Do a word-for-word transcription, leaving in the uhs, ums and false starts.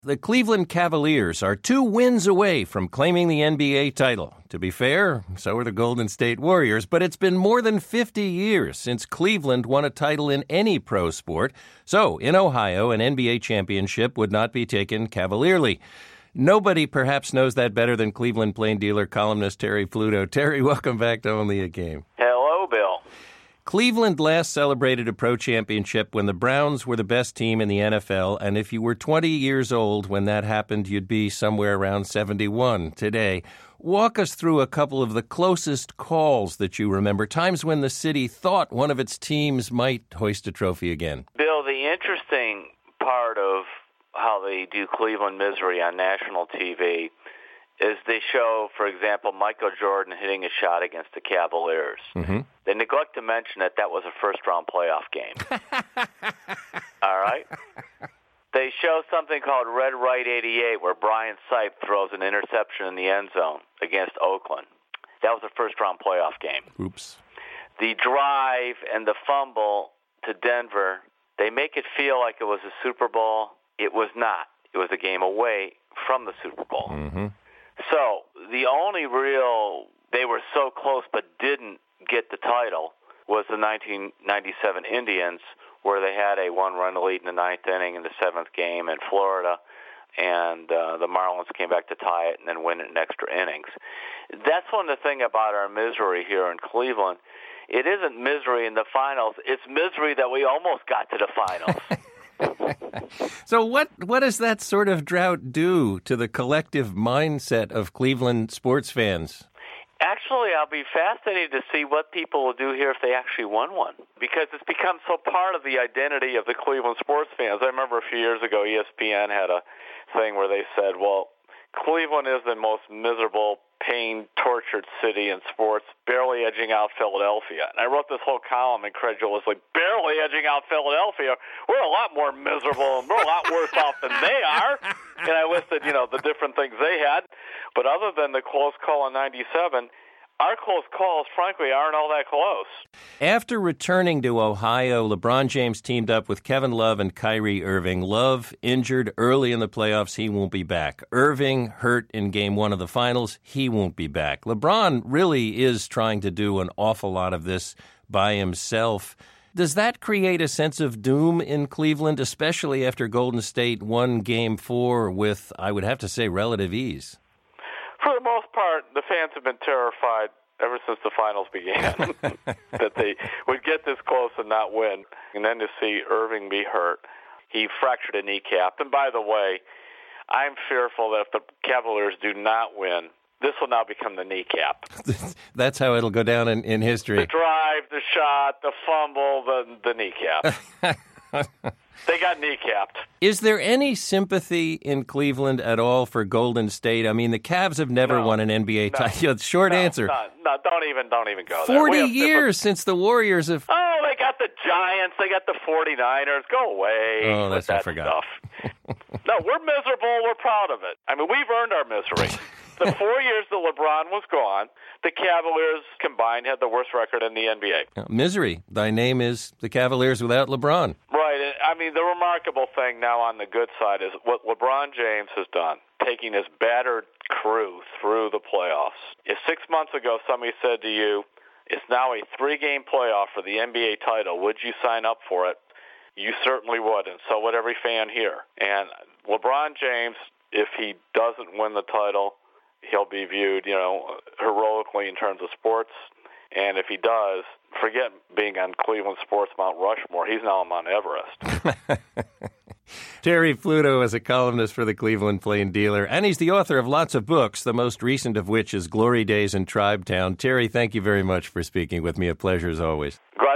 The Cleveland Cavaliers are two wins away from claiming the N B A title. To be fair, so are the Golden State Warriors, but it's been more than fifty years since Cleveland won a title in any pro sport. So, in Ohio, an N B A championship would not be taken cavalierly. Nobody perhaps knows that better than Cleveland Plain Dealer columnist Terry Pluto. Terry, welcome back to Only a Game. Hello, Bill. Cleveland last celebrated a pro championship when the Browns were the best team in the N F L, and if you were twenty years old when that happened, you'd be somewhere around seventy-one today. Walk us through a couple of the closest calls that you remember, times when the city thought one of its teams might hoist a trophy again. Bill, the interesting part of how they do Cleveland misery on national T V is they show, for example, Michael Jordan hitting a shot against the Cavaliers. Mm-hmm. They neglect to mention that that was a first-round playoff game. All right? They show something called Red Right eighty-eight, where Brian Sipe throws an interception in the end zone against Oakland. That was a first-round playoff game. Oops. The drive and the fumble to Denver, they make it feel like it was a Super Bowl. It was not. It was a game away from the Super Bowl. Mm-hmm. So the only real, they were so close but didn't get the title, was the nineteen ninety-seven Indians, where they had a one-run lead in the ninth inning in the seventh game in Florida, and uh, the Marlins came back to tie it and then win it in extra innings. That's one of the things about our misery here in Cleveland. It isn't misery in the finals. It's misery that we almost got to the finals. So what what does that sort of drought do to the collective mindset of Cleveland sports fans? Actually, I'll be fascinated to see what people will do here if they actually won one, because it's become so part of the identity of the Cleveland sports fans. I remember a few years ago, E S P N had a thing where they said, well, Cleveland is the most miserable, pain-tortured city in sports, barely edging out Philadelphia. And I wrote this whole column incredulously, barely edging out Philadelphia. We're a lot more miserable, and we're a lot worse off than they are. And I listed, you know, the different things they had. But other than the close call in ninety-seven, our close calls, frankly, aren't all that close. After returning to Ohio, LeBron James teamed up with Kevin Love and Kyrie Irving. Love injured early in the playoffs. He won't be back. Irving hurt in game one of the finals. He won't be back. LeBron really is trying to do an awful lot of this by himself. Does that create a sense of doom in Cleveland, especially after Golden State won game four with, I would have to say, relative ease? For the most part, the fans have been terrified ever since the finals began that they would get this close and not win. And then to see Irving be hurt, he fractured a kneecap. And by the way, I'm fearful that if the Cavaliers do not win, this will now become the kneecap. That's how it'll go down in, in history. The drive, the shot, the fumble, the, the kneecap. They got kneecapped. Is there any sympathy in Cleveland at all for Golden State? I mean, the Cavs have never no, won an N B A no, title. Short no, answer. No, no, don't even, don't even go there. Forty there. years since the Warriors have. Oh, they got the Giants. They got the forty-niners. Go away. Oh, that's with I that forgot. Stuff. No, we're miserable. We're proud of it. I mean, we've earned our misery. The four years that LeBron was gone, the Cavaliers combined had the worst record in the N B A. Uh, misery. Thy name is the Cavaliers without LeBron. Right. I mean, the remarkable thing now on the good side is what LeBron James has done, taking his battered crew through the playoffs. If six months ago somebody said to you, it's now a three-game playoff for the N B A title, would you sign up for it? You certainly would, and so would every fan here. And LeBron James, if he doesn't win the title, he'll be viewed, you know, heroically in terms of sports. And if he does, forget being on Cleveland sports Mount Rushmore. He's now on Mount Everest. Terry Pluto is a columnist for the Cleveland Plain Dealer, and he's the author of lots of books, the most recent of which is Glory Days in Tribe Town. Terry, thank you very much for speaking with me. A pleasure as always. Great.